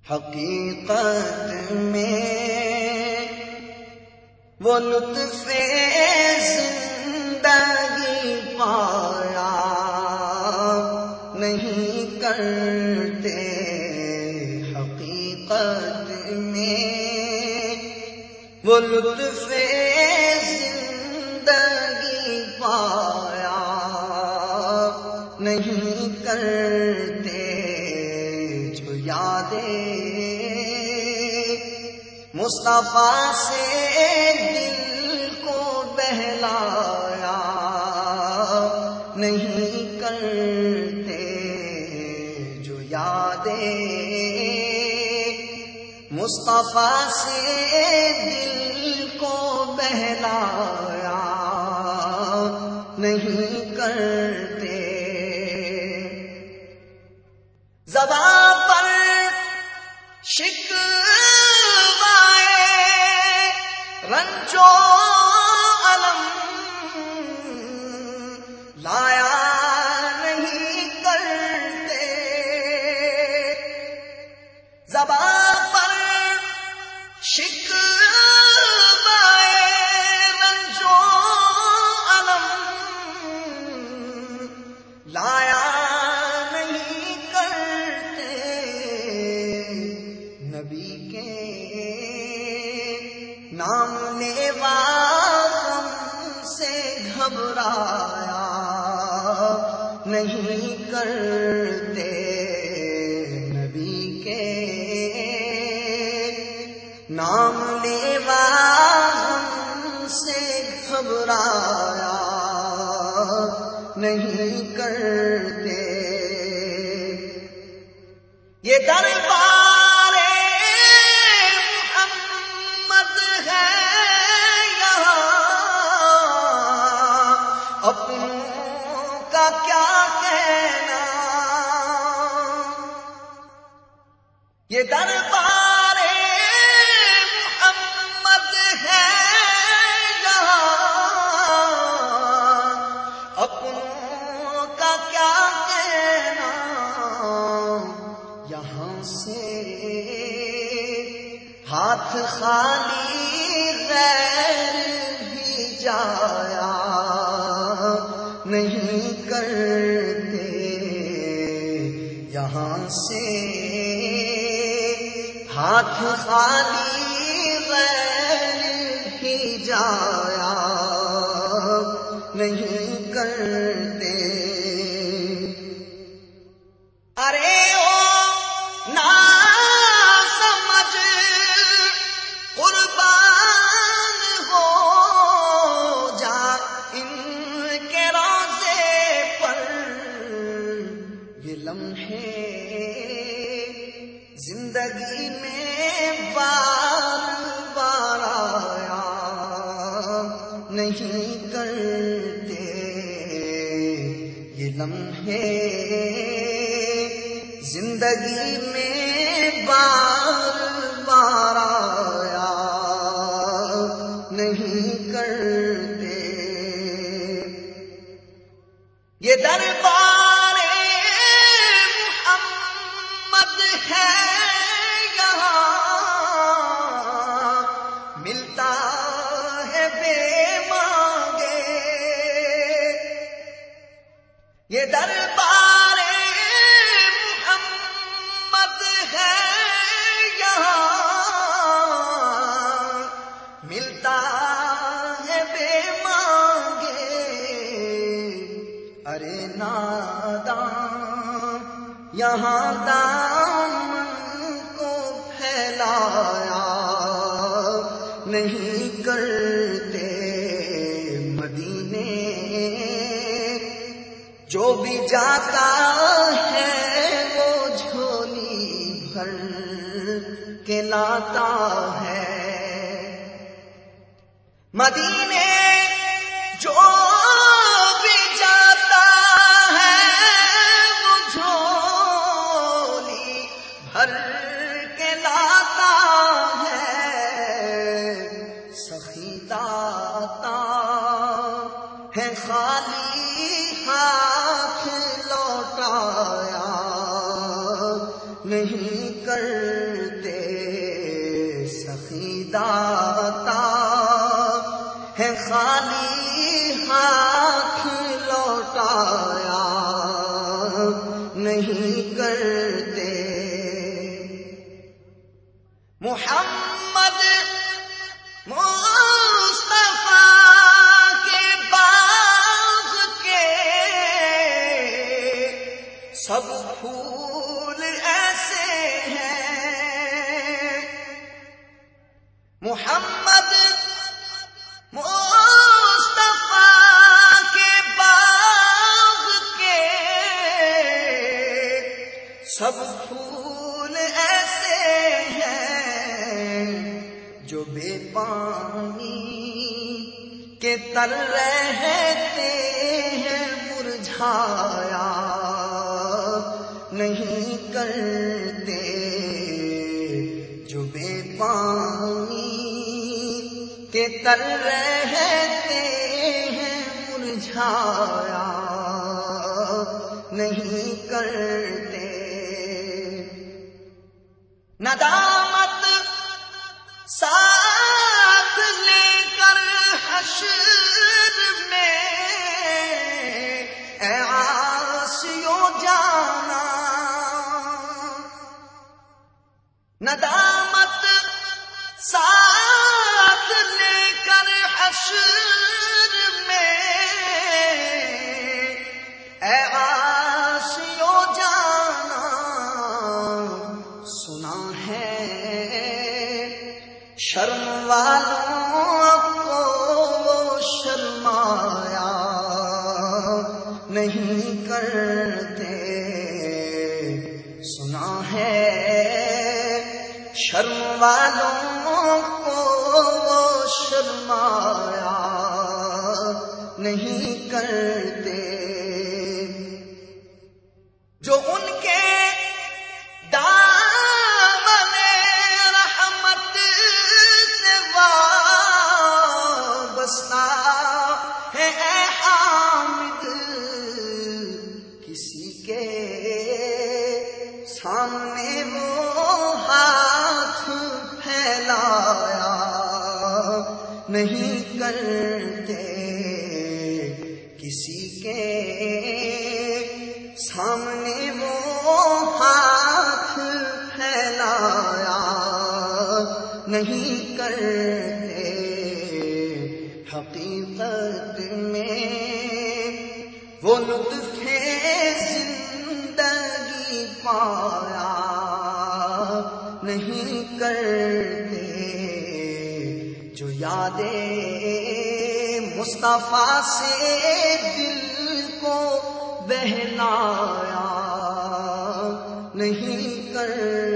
حقیقت میں وہ لطف زندگی پایا نہیں کرتے، حقیقت میں وہ لطف زندگی پایا نہیں کرتے، جو یادیں مصطفیٰ سے دل کو بہلایا نہیں کرتے، جو یادیں مصطفیٰ سے دل کو بہلایا نہیں کرتے، زباں پر شکوائے رنج و الم لایا نہیں کرتے، زباں پر شکوائے رنج و الم لایا نہیں کرتے، نبی کے نام لیوا ہم سے گھبرایا نہیں کرتے، نبی کے نام لیوا ہم سے گھبرایا نہیں کرتے، یہ دربار محمد ہے یہاں، اپنوں کا کیا کہنا، یہ دربار محمد ہے یہاں، اپنوں کا کیا کہنا، یہاں سے ہاتھ خالی غیر بھی جایا نہیں کرتے، یہاں سے ہاتھ خالی غیر بھی جایا نہیں کرتے، ارے او نا سمجھ قربان ہو جا ان کے روضے پر، یہ لمحے زندگی میں بار بار آیا نہیں کرتے، یہ لمحے زندگی میں بار بار آیا نہیں کرتے، یہ دربار محمد ہے یہاں، ملتا ہے بے مانگے، یہ دربار محمد ہے یہاں، ملتا ہے بے مانگے، ارے ناداں یہاں دامن کو پھیلایا نہیں کرتے، مدینے جو بھی جاتا ہے وہ جھولی بھر کے لاتا ہے، مدینے جو بھی جاتا ہے وہ جھولی بھر کے لاتا ہے، سخی داتا ہے خالی ہاتھ لوٹایا نہیں کر کرتے، سخی داتا ہے خالی ہاتھ لوٹایا نہیں کرتے۔ محمد مصطفیٰ کے باغ کے سب پھول ایسے ہیں، محمد مصطفیٰ کے باغ کے سب پھول ایسے ہیں جو بے پانی کے تر رہتے ہیں، مرجھایا نہیں کرتے، جو بے پانی کے تر رہتے ہیں، مرجھایا نہیں کرتے۔ ندامت ساتھ لے کر حشر میں اے عاصیو جانا، ندامت ساتھ لے کر حشر میں اے عاصیو جانا، سنا ہے شرم والوں کو شرمایا نہیں کرتے، سنا ہے شرم والوں کو شرمایا نہیں کرتے، جو ان کے ہے اے حامد، کسی کے سامنے وہ ہاتھ پھیلایا نہیں کرتے، کسی کے سامنے وہ ہاتھ پھیلایا نہیں کرتے۔ حقیقت میں وہ لطف زندگی پایا نہیں کرتے، جو یاد مصطفیٰ سے دل کو بہلایا نہیں کرتے۔